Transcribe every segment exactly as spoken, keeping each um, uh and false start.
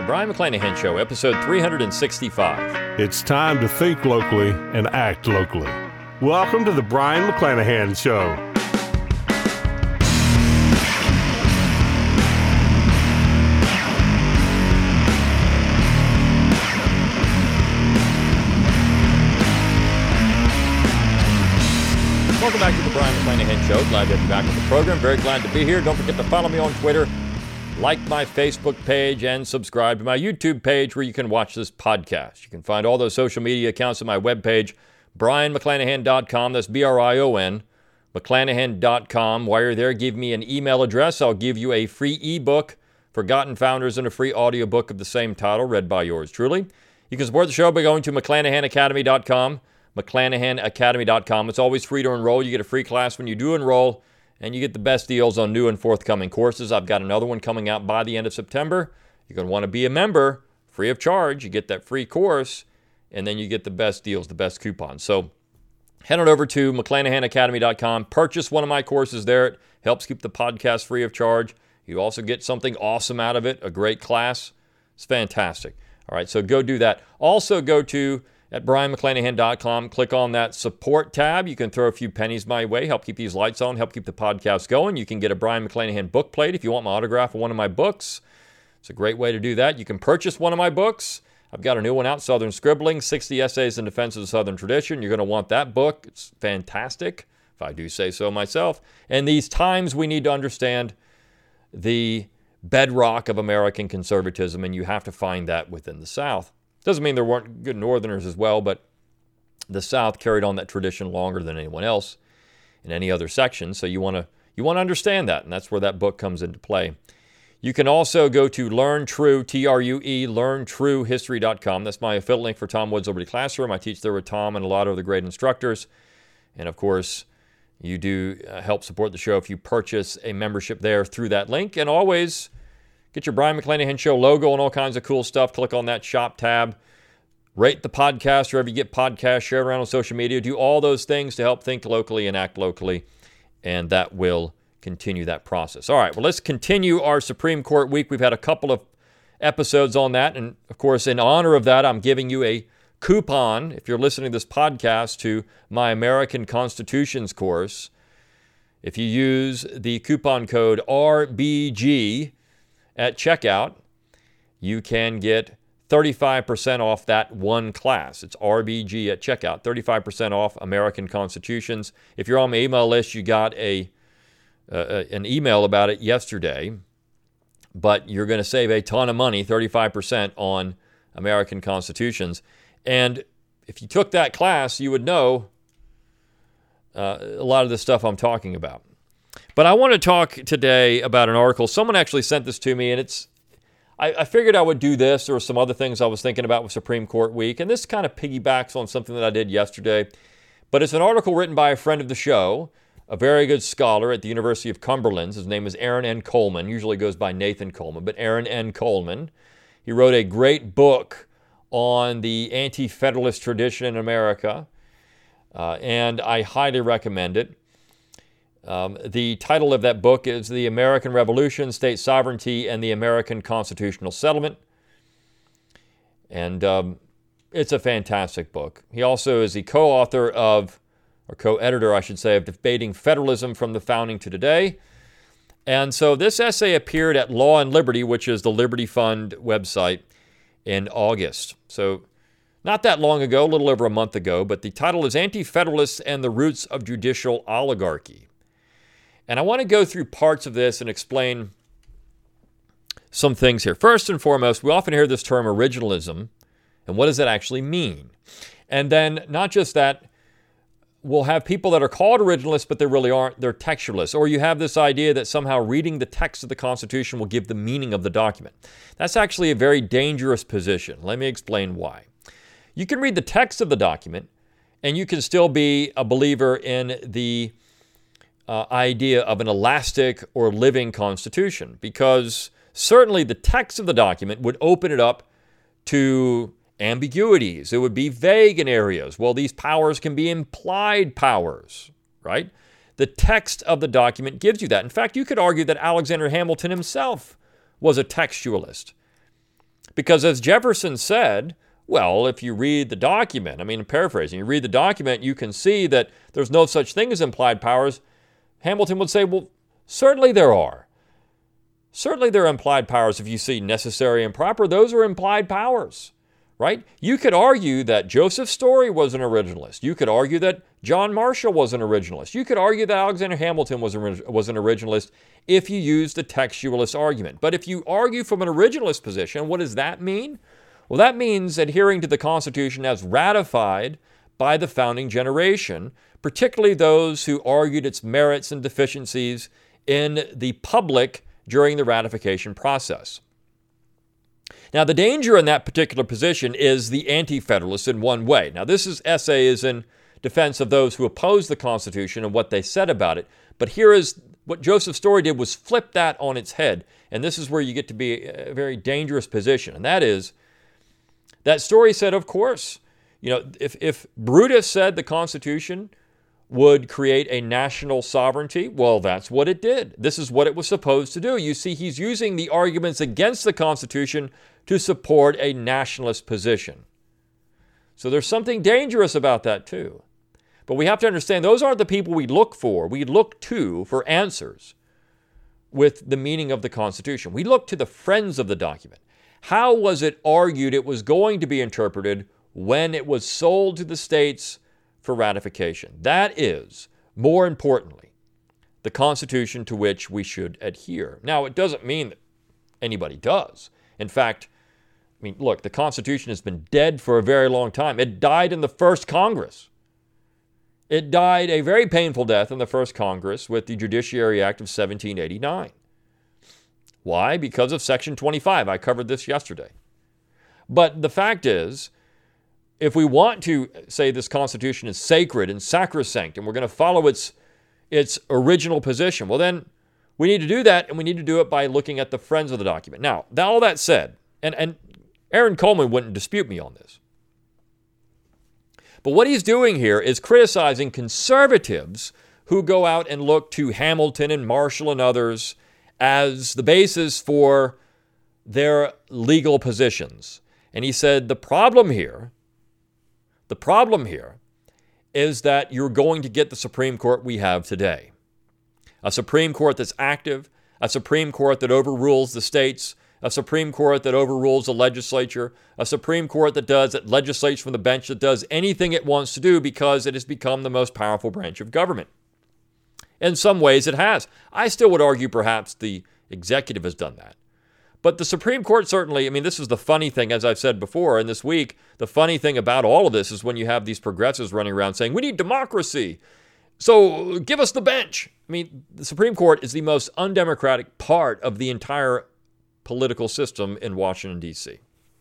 Brion McClanahan Show, episode three sixty-five. It's time to think locally and act locally. Welcome to the Brion McClanahan Show. Welcome back to the Brion McClanahan Show. Glad to have you back on the program. Very glad to be here. Don't forget to follow me on Twitter, like my Facebook page, and subscribe to my YouTube page where you can watch this podcast. You can find all those social media accounts at my webpage, brion mcclanahan dot com. That's B R I O N, mcclanahan dot com. While you're there, give me an email address. I'll give you a free ebook, Forgotten Founders, and a free audiobook of the same title, read by yours truly. You can support the show by going to mcclanahan academy dot com. mcclanahan academy dot com. It's always free to enroll. You get a free class when you do enroll, and you get the best deals on new and forthcoming courses. I've got another one coming out by the end of September. You're going to want to be a member, free of charge. You get that free course, and then you get the best deals, the best coupons. So head on over to mcclanahan academy dot com. Purchase one of my courses there. It helps keep the podcast free of charge. You also get something awesome out of it, a great class. It's fantastic. All right, so go do that. Also go to at brion mcclanahan dot com. Click on that support tab. You can throw a few pennies my way, help keep these lights on, help keep the podcast going. You can get a Brion McClanahan book plate if you want my autograph on one of my books. It's a great way to do that. You can purchase one of my books. I've got a new one out, Southern Scribbling, sixty Essays in Defense of the Southern Tradition. You're going to want that book. It's fantastic, if I do say so myself. And these times we need to understand the bedrock of American conservatism, and you have to find that within the South. Doesn't mean there weren't good Northerners as well, but the South carried on that tradition longer than anyone else in any other section. So you want to you want to understand that, and that's where that book comes into play. You can also go to Learn True, T R U E, learn true history dot com. That's my affiliate link for Tom Woods Liberty Classroom. I teach there with Tom and a lot of other great instructors. And of course, you do uh, help support the show if you purchase a membership there through that link. And always get your Brion McClanahan Show logo and all kinds of cool stuff. Click on that shop tab. Rate the podcast wherever you get podcasts. Share it around on social media. Do all those things to help think locally and act locally. And that will continue that process. All right, well, let's continue our Supreme Court week. We've had a couple of episodes on that. And, of course, in honor of that, I'm giving you a coupon, if you're listening to this podcast, to my American Constitutions course. If you use the coupon code R B G at checkout, you can get thirty-five percent off that one class. It's R B G at checkout, thirty-five percent off American Constitutions. If you're on my email list, you got a uh, an email about it yesterday, but you're going to save a ton of money, thirty-five percent on American Constitutions. And if you took that class, you would know uh, a lot of the stuff I'm talking about. But I want to talk today about an article. Someone actually sent this to me, and it's I, I figured I would do this. There were some other things I was thinking about with Supreme Court week, and this kind of piggybacks on something that I did yesterday. But it's an article written by a friend of the show, a very good scholar at the University of Cumberland. His name is Aaron N. Coleman. Usually goes by Nathan Coleman, but Aaron N. Coleman. He wrote a great book on the anti-federalist tradition in America, uh, and I highly recommend it. Um, the title of that book is The American Revolution, State Sovereignty, and the American Constitutional Settlement. And um, it's a fantastic book. He also is the co-author of, or co-editor, I should say, of Debating Federalism from the Founding to Today. And so this essay appeared at Law and Liberty, which is the Liberty Fund website, in August. So not that long ago, a little over a month ago, but the title is Anti-Federalists and the Roots of Judicial Oligarchy. And I want to go through parts of this and explain some things here. First and foremost, we often hear this term originalism, and what does that actually mean? And then not just that, we'll have people that are called originalists, but they really aren't. They're textualists. Or you have this idea that somehow reading the text of the Constitution will give the meaning of the document. That's actually a very dangerous position. Let me explain why. You can read the text of the document, and you can still be a believer in the Uh, idea of an elastic or living constitution, because certainly the text of the document would open it up to ambiguities. It would be vague in areas. Well, these powers can be implied powers, right? The text of the document gives you that. In fact, you could argue that Alexander Hamilton himself was a textualist. Because as Jefferson said, well, if you read the document, I mean, I'm paraphrasing, you read the document, you can see that there's no such thing as implied powers. Hamilton would say, well, certainly there are. Certainly there are implied powers if you see necessary and proper. Those are implied powers, right? You could argue that Joseph Story was an originalist. You could argue that John Marshall was an originalist. You could argue that Alexander Hamilton was, a, was an originalist if you use the textualist argument. But if you argue from an originalist position, what does that mean? Well, that means adhering to the Constitution as ratified by the founding generation, particularly those who argued its merits and deficiencies in the public during the ratification process. Now, the danger in that particular position is the anti-federalists in one way. Now, this is essay is in defense of those who oppose the Constitution and what they said about it. But here is what Joseph Story did was flip that on its head. And this is where you get to be a very dangerous position. And that is, that Story said, of course, you know, if, if Brutus said the Constitution would create a national sovereignty, well, that's what it did. This is what it was supposed to do. You see, he's using the arguments against the Constitution to support a nationalist position. So there's something dangerous about that too. But we have to understand those aren't the people we look for. We look to for answers with the meaning of the Constitution. We look to the friends of the document. How was it argued it was going to be interpreted when it was sold to the states for ratification? That is, more importantly, the Constitution to which we should adhere. Now, it doesn't mean that anybody does. In fact, I mean, look, the Constitution has been dead for a very long time. It died in the first Congress. It died a very painful death in the first Congress with the Judiciary Act of seventeen eighty-nine. Why? Because of Section twenty-five. I covered this yesterday. But the fact is, if we want to say this Constitution is sacred and sacrosanct and we're going to follow its, its original position, well then we need to do that, and we need to do it by looking at the friends of the document. Now, all that said, and, and Aaron Coleman wouldn't dispute me on this, but what he's doing here is criticizing conservatives who go out and look to Hamilton and Marshall and others as the basis for their legal positions. And he said the problem here, the problem here is that you're going to get the Supreme Court we have today. A Supreme Court that's active, a Supreme Court that overrules the states, a Supreme Court that overrules the legislature, a Supreme Court that does, that legislates from the bench, that does anything it wants to do because it has become the most powerful branch of government. In some ways it has. I still would argue perhaps the executive has done that. But the Supreme Court certainly, I mean, this is the funny thing, as I've said before, and this week, the funny thing about all of this is when you have these progressives running around saying, we need democracy, so give us the bench. I mean, the Supreme Court is the most undemocratic part of the entire political system in Washington, D C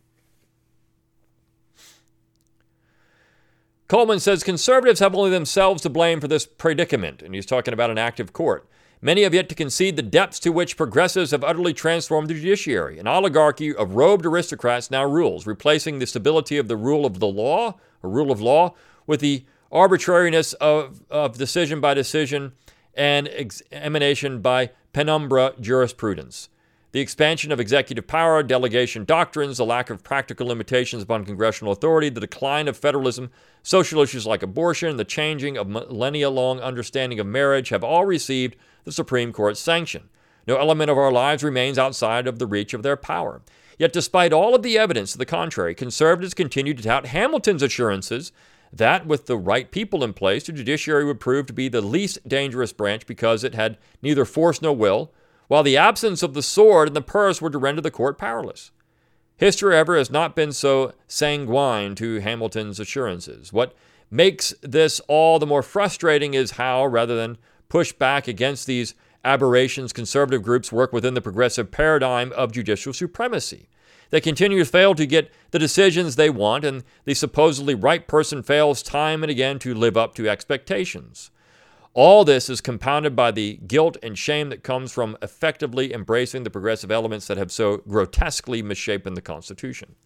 Coleman says conservatives have only themselves to blame for this predicament, and he's talking about an active court. Many have yet to concede the depths to which progressives have utterly transformed the judiciary. An oligarchy of robed aristocrats now rules, replacing the stability of the rule of the law, or rule of law, with the arbitrariness of, of decision by decision and ex- emanation by penumbra jurisprudence. The expansion of executive power, delegation doctrines, the lack of practical limitations upon congressional authority, the decline of federalism, social issues like abortion, the changing of millennia-long understanding of marriage have all received the Supreme Court's sanction. No element of our lives remains outside of the reach of their power. Yet despite all of the evidence to the contrary, conservatives continue to tout Hamilton's assurances that with the right people in place, the judiciary would prove to be the least dangerous branch because it had neither force nor will, while the absence of the sword and the purse were to render the court powerless. History ever has not been so sanguine to Hamilton's assurances. What makes this all the more frustrating is how, rather than push back against these aberrations, conservative groups work within the progressive paradigm of judicial supremacy. They continue to fail to get the decisions they want, and the supposedly right person fails time and again to live up to expectations. All this is compounded by the guilt and shame that comes from effectively embracing the progressive elements that have so grotesquely misshapen the Constitution.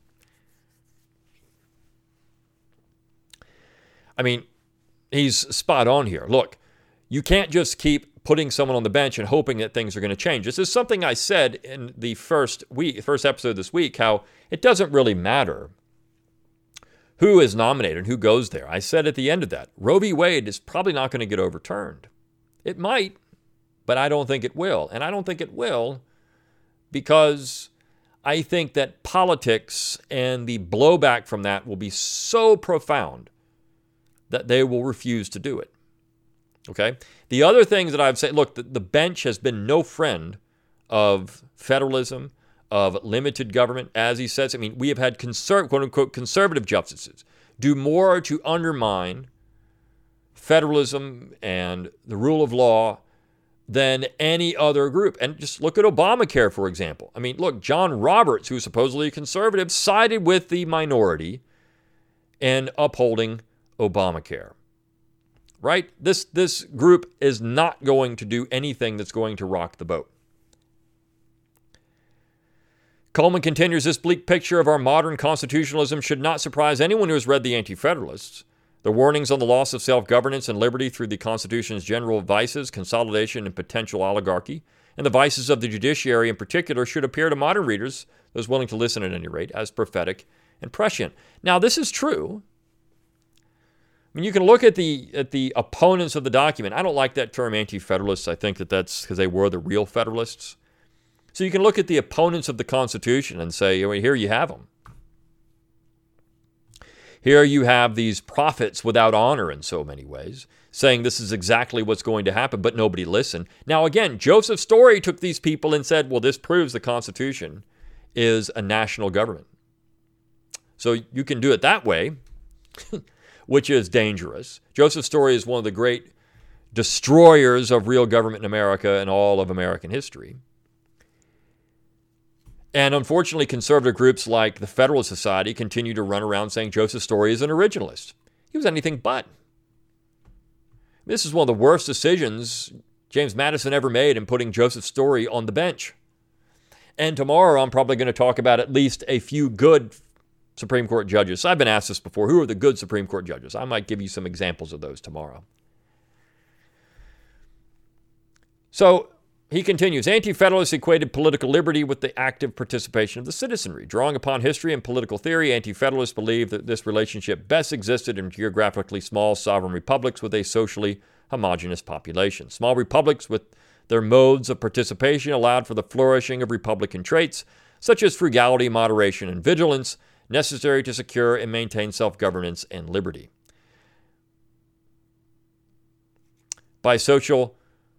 I mean, he's spot on here. Look, you can't just keep putting someone on the bench and hoping that things are going to change. This is something I said in the first week, first episode this week, how it doesn't really matter who is nominated, who goes there. I said at the end of that, Roe v. Wade is probably not going to get overturned. It might, but I don't think it will. And I don't think it will because I think that politics and the blowback from that will be so profound that they will refuse to do it. Okay? The other things that I've said, look, the, the bench has been no friend of federalism, of limited government, as he says. I mean, we have had conser- quote-unquote conservative justices do more to undermine federalism and the rule of law than any other group. And just look at Obamacare, for example. I mean, look, John Roberts, who's supposedly a conservative, sided with the minority in upholding Obamacare. Right? This, this group is not going to do anything that's going to rock the boat. Coleman continues, this bleak picture of our modern constitutionalism should not surprise anyone who has read the Anti-Federalists. The warnings on the loss of self-governance and liberty through the Constitution's general vices, consolidation, and potential oligarchy, and the vices of the judiciary in particular, should appear to modern readers, those willing to listen at any rate, as prophetic and prescient. Now, this is true. I mean, you can look at the at the opponents of the document. I don't like that term Anti-Federalists. I think that that's because they were the real Federalists. So you can look at the opponents of the Constitution and say, well, here you have them. Here you have these prophets without honor in so many ways, saying this is exactly what's going to happen, but nobody listened. Now, again, Joseph Story took these people and said, well, this proves the Constitution is a national government. So you can do it that way, which is dangerous. Joseph Story is one of the great destroyers of real government in America and all of American history. And unfortunately, conservative groups like the Federalist Society continue to run around saying Joseph Story is an originalist. He was anything but. This is one of the worst decisions James Madison ever made in putting Joseph Story on the bench. And tomorrow, I'm probably going to talk about at least a few good Supreme Court judges. So I've been asked this before. Who are the good Supreme Court judges? I might give you some examples of those tomorrow. So he continues, Anti-Federalists equated political liberty with the active participation of the citizenry. Drawing upon history and political theory, Anti-Federalists believed that this relationship best existed in geographically small sovereign republics with a socially homogeneous population. Small republics with their modes of participation allowed for the flourishing of republican traits, such as frugality, moderation, and vigilance, necessary to secure and maintain self-governance and liberty. By social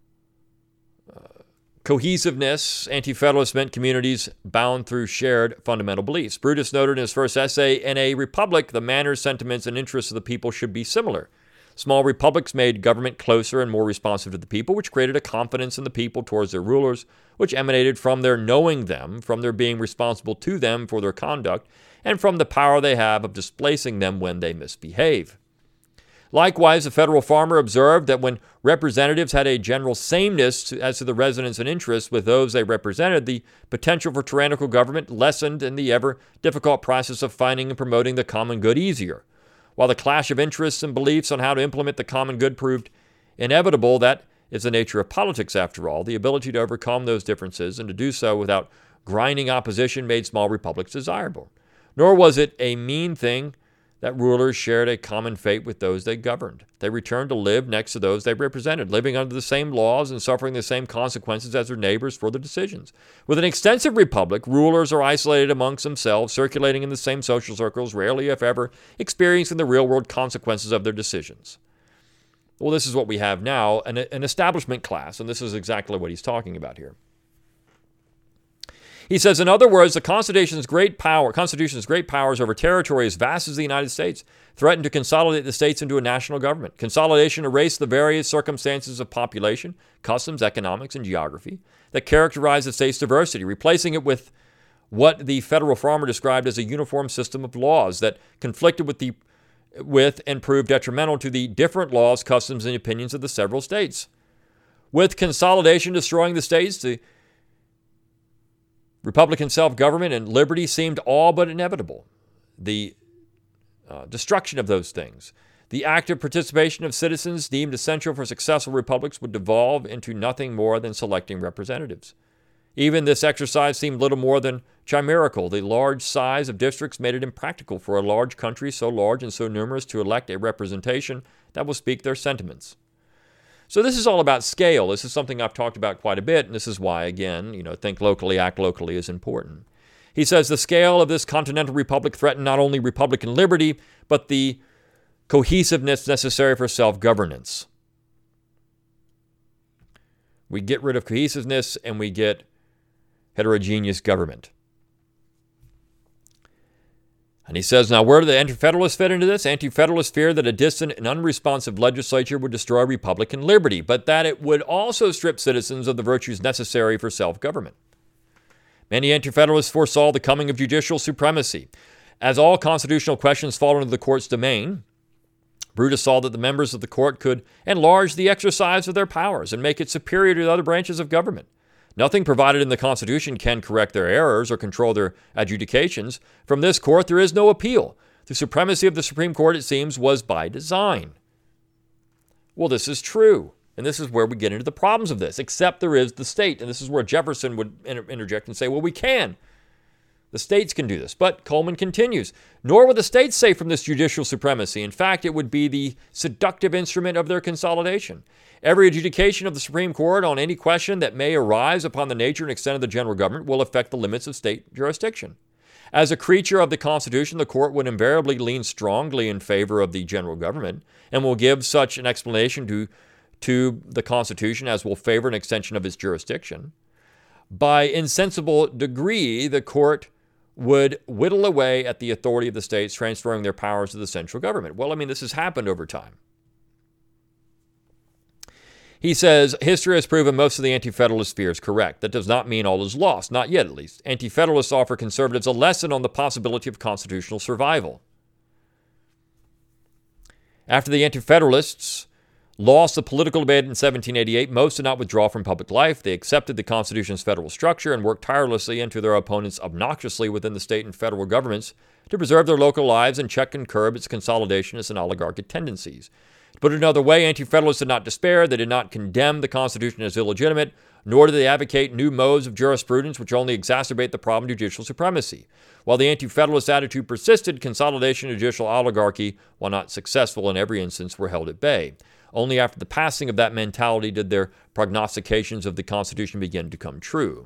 cohesiveness, Anti-Federalists meant communities bound through shared fundamental beliefs. Brutus noted in his first essay, in a republic, the manners, sentiments, and interests of the people should be similar. Small republics made government closer and more responsive to the people, which created a confidence in the people towards their rulers, which emanated from their knowing them, from their being responsible to them for their conduct, and from the power they have of displacing them when they misbehave. Likewise, the federal farmer observed that when representatives had a general sameness as to the residents and interests with those they represented, the potential for tyrannical government lessened and the ever-difficult process of finding and promoting the common good easier. While the clash of interests and beliefs on how to implement the common good proved inevitable, that is the nature of politics after all. The ability to overcome those differences and to do so without grinding opposition made small republics desirable. Nor was it a mean thing that rulers shared a common fate with those they governed. They returned to live next to those they represented, living under the same laws and suffering the same consequences as their neighbors for their decisions. With an extensive republic, rulers are isolated amongst themselves, circulating in the same social circles, rarely, if ever, experiencing the real-world consequences of their decisions. Well, this is what we have now, an, an establishment class, and this is exactly what he's talking about here. He says, in other words, the Constitution's great power, Constitution's great powers over territory as vast as the United States threaten to consolidate the states into a national government. Consolidation erased the various circumstances of population, customs, economics, and geography that characterize the state's diversity, replacing it with what the federal farmer described as a uniform system of laws that conflicted with the with and proved detrimental to the different laws, customs, and opinions of the several states. With consolidation destroying the states, the Republican self-government and liberty seemed all but inevitable. The uh, destruction of those things, The active participation of citizens deemed essential for successful republics would devolve into nothing more than selecting representatives. Even this exercise seemed little more than chimerical. The large size of districts made it impractical for a large country so large and so numerous to elect a representation that will speak their sentiments. So this is all about scale. This is something I've talked about quite a bit, and this is why, again, you know, think locally, act locally is important. He says the scale of this continental republic threatened not only republican liberty, but the cohesiveness necessary for self-governance. We get rid of cohesiveness and we get heterogeneous government. And he says, now where do the Anti-Federalists fit into this? Anti-Federalists fear that a distant and unresponsive legislature would destroy Republican liberty, but that it would also strip citizens of the virtues necessary for self-government. Many Anti-Federalists foresaw the coming of judicial supremacy. As all constitutional questions fall into the court's domain, Brutus saw that the members of the court could enlarge the exercise of their powers and make it superior to the other branches of government. Nothing provided in the Constitution can correct their errors or control their adjudications. From this court, there is no appeal. The supremacy of the Supreme Court, it seems, was by design. Well, this is true. And this is where we get into the problems of this, except there is the state. And this is where Jefferson would inter- interject and say, well, we can. The states can do this. But Coleman continues, nor would the states save from this judicial supremacy. In fact, it would be the seductive instrument of their consolidation. Every adjudication of the Supreme Court on any question that may arise upon the nature and extent of the general government will affect the limits of state jurisdiction. As a creature of the Constitution, the court would invariably lean strongly in favor of the general government and will give such an explanation to, to the Constitution as will favor an extension of its jurisdiction. By insensible degree, the court would whittle away at the authority of the states, transferring their powers to the central government. Well, I mean, this has happened over time. He says, history has proven most of the Anti-Federalist fears correct. That does not mean all is lost, not yet at least. Anti-Federalists offer conservatives a lesson on the possibility of constitutional survival. After the Anti-Federalists lost the political debate in seventeen eighty-eight, most did not withdraw from public life. They accepted the Constitution's federal structure and worked tirelessly into their opponents obnoxiously within the state and federal governments to preserve their local lives and check and curb its consolidationist and oligarchic tendencies. To put it another way, Anti-Federalists did not despair. They did not condemn the Constitution as illegitimate, nor did they advocate new modes of jurisprudence which only exacerbate the problem of judicial supremacy. While the Anti-Federalist attitude persisted, consolidation and judicial oligarchy, while not successful in every instance, were held at bay. Only after the passing of that mentality did their prognostications of the Constitution begin to come true.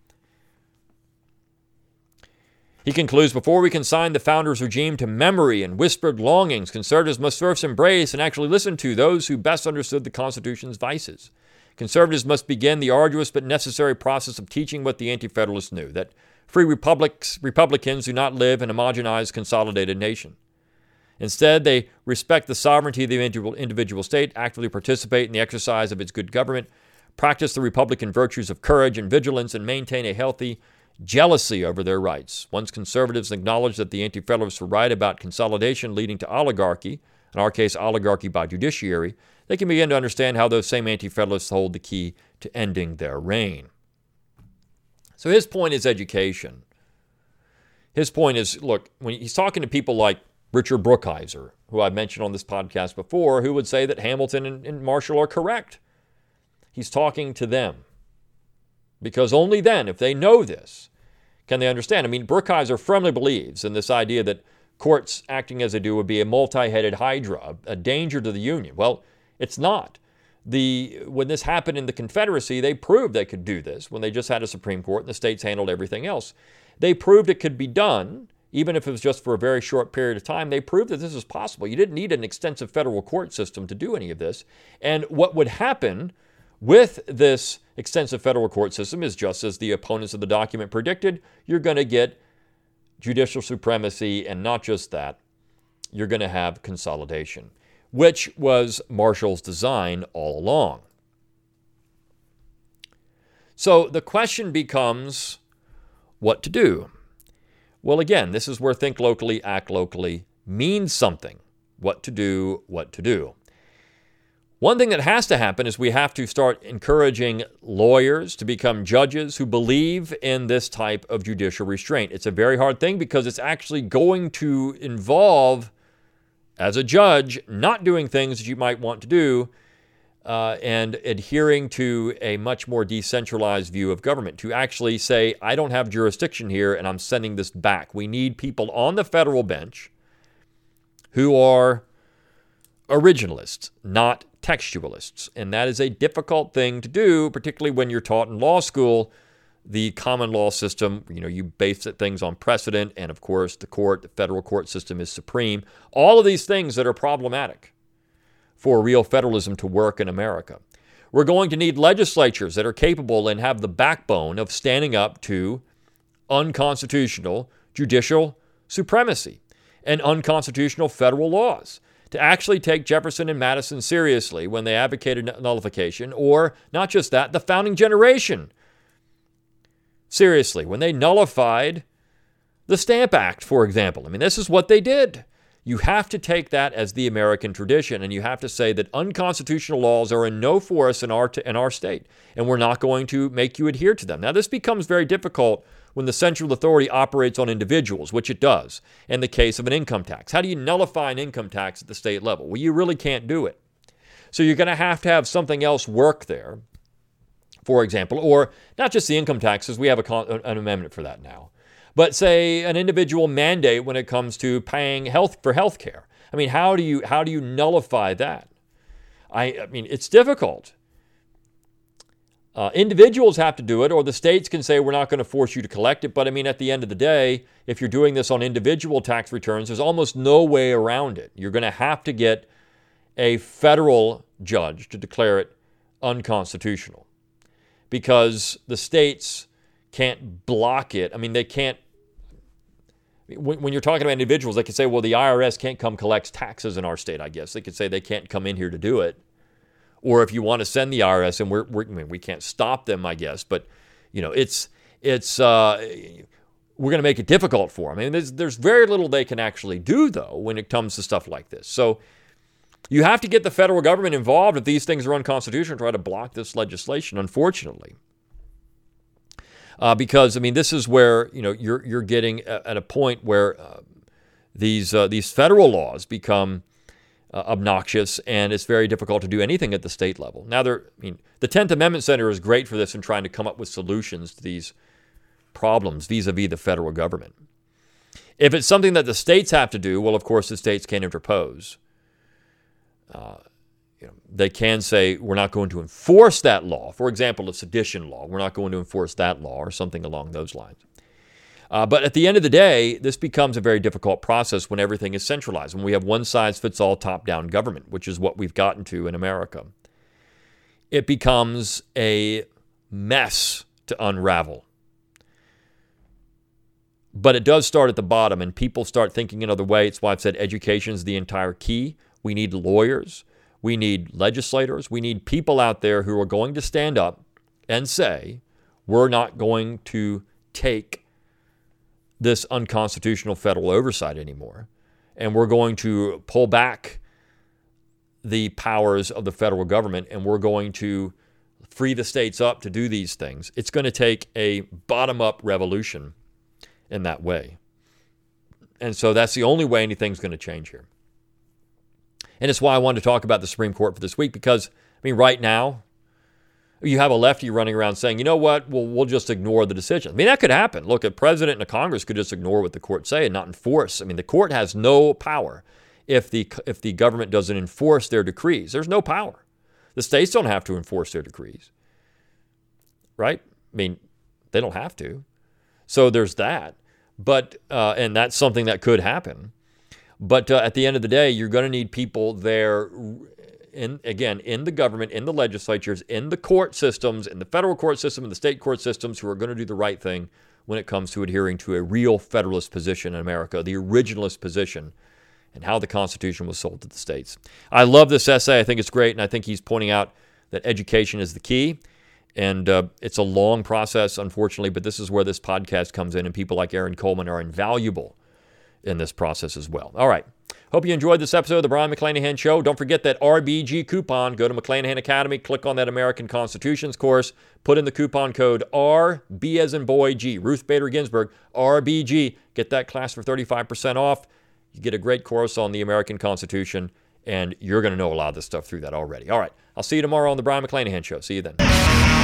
He concludes, before we consign the founders' regime to memory and whispered longings, conservatives must first embrace and actually listen to those who best understood the Constitution's vices. Conservatives must begin the arduous but necessary process of teaching what the Anti-Federalists knew, that free republics, Republicans do not live in a homogenized, consolidated nation. Instead, they respect the sovereignty of the individual state, actively participate in the exercise of its good government, practice the Republican virtues of courage and vigilance, and maintain a healthy jealousy over their rights. Once conservatives acknowledge that the Anti-Federalists were right about consolidation leading to oligarchy, in our case, oligarchy by judiciary, they can begin to understand how those same Anti-Federalists hold the key to ending their reign. So his point is education. His point is, look, when he's talking to people like Richard Brookhiser, who I've mentioned on this podcast before, who would say that Hamilton and, and Marshall are correct. He's talking to them. Because only then, if they know this, can they understand. I mean, Brookhiser firmly believes in this idea that courts acting as they do would be a multi-headed hydra, a danger to the Union. Well, it's not. The when this happened in the Confederacy, they proved they could do this when they just had a Supreme Court and the states handled everything else. They proved it could be done, even if it was just for a very short period of time. They proved that this was possible. You didn't need an extensive federal court system to do any of this. And what would happen with this extensive federal court system is just as the opponents of the document predicted. You're going to get judicial supremacy, and not just that, you're going to have consolidation, which was Marshall's design all along. So the question becomes what to do. Well, again, this is where think locally, act locally means something. What to do, what to do. One thing that has to happen is we have to start encouraging lawyers to become judges who believe in this type of judicial restraint. It's a very hard thing because it's actually going to involve as a judge, not doing things that you might want to do, uh, and adhering to a much more decentralized view of government, to actually say, I don't have jurisdiction here and I'm sending this back. We need people on the federal bench who are originalists, not textualists. And that is a difficult thing to do, particularly when you're taught in law school. The common law system, you know, you base things on precedent, and of course the court, the federal court system is supreme. All of these things that are problematic for real federalism to work in America. We're going to need legislatures that are capable and have the backbone of standing up to unconstitutional judicial supremacy and unconstitutional federal laws, to actually take Jefferson and Madison seriously when they advocated nullification, or not just that, the founding generation seriously when they nullified the Stamp Act, for example. I mean, this is what they did. You have to take that as the American tradition, and you have to say that unconstitutional laws are in no force in our, t- in our state, and we're not going to make you adhere to them. Now, this becomes very difficult when the central authority operates on individuals, which it does in the case of an income tax. How do you nullify an income tax at the state level? Well, you really can't do it. So you're going to have to have something else work there, for example, or not just the income taxes. We have a con- an amendment for that now. But say an individual mandate when it comes to paying health for health care. I mean, how do you how do you nullify that? I, I mean, it's difficult. Uh, individuals have to do it, or the states can say, we're not going to force you to collect it. But I mean, at the end of the day, if you're doing this on individual tax returns, there's almost no way around it. You're going to have to get a federal judge to declare it unconstitutional, because the states can't block it. I mean, they can't. When, when you're talking about individuals, they can say, well, the I R S can't come collect taxes in our state, I guess. They could say they can't come in here to do it. Or if you want to send the I R S, and we're, we're I mean, we can't stop them, I guess. But, you know, it's, it's uh, we're going to make it difficult for them. I mean, there's, there's very little they can actually do, though, when it comes to stuff like this. So you have to get the federal government involved if these things are unconstitutional, try to block this legislation, unfortunately. Uh, because, I mean, this is where, you know, you're you're getting at a point where uh, these uh, these federal laws become uh, obnoxious, and it's very difficult to do anything at the state level. Now, there, I mean, the tenth Amendment Center is great for this in trying to come up with solutions to these problems vis-a-vis the federal government. If it's something that the states have to do, well, of course, the states can't interpose. Uh, You know, they can say, we're not going to enforce that law. For example, a sedition law. We're not going to enforce that law, or something along those lines. Uh, but at the end of the day, this becomes a very difficult process when everything is centralized, when we have one-size-fits-all top-down government, which is what we've gotten to in America. It becomes a mess to unravel. But it does start at the bottom, and people start thinking another way. It's why I've said education is the entire key. We need lawyers. We need legislators. We need people out there who are going to stand up and say, we're not going to take this unconstitutional federal oversight anymore, and we're going to pull back the powers of the federal government, and we're going to free the states up to do these things. It's going to take a bottom-up revolution in that way. And so that's the only way anything's going to change here. And it's why I wanted to talk about the Supreme Court for this week, because, I mean, right now, you have a lefty running around saying, you know what, well, we'll just ignore the decision. I mean, that could happen. Look, a president and a Congress could just ignore what the court say and not enforce. I mean, the court has no power if the if the government doesn't enforce their decrees. There's no power. The states don't have to enforce their decrees, right? I mean, they don't have to. So there's that. But, uh, and that's something that could happen. But uh, at the end of the day, you're going to need people there, in again, in the government, in the legislatures, in the court systems, in the federal court system, in the state court systems, who are going to do the right thing when it comes to adhering to a real federalist position in America, the originalist position, and how the Constitution was sold to the states. I love this essay. I think it's great, and I think he's pointing out that education is the key. And uh, it's a long process, unfortunately, but this is where this podcast comes in, and people like Aaron Coleman are invaluable in this process as well. All right. Hope you enjoyed this episode of the Brion McClanahan Show. Don't forget that R B G coupon. Go to McClanahan Academy, click on that American Constitutions course, put in the coupon code R B as in boy G, Ruth Bader Ginsburg, R B G. Get that class for thirty-five percent off. You get a great course on the American Constitution, and you're going to know a lot of this stuff through that already. All right, I'll see you tomorrow on the Brion McClanahan Show. See you then.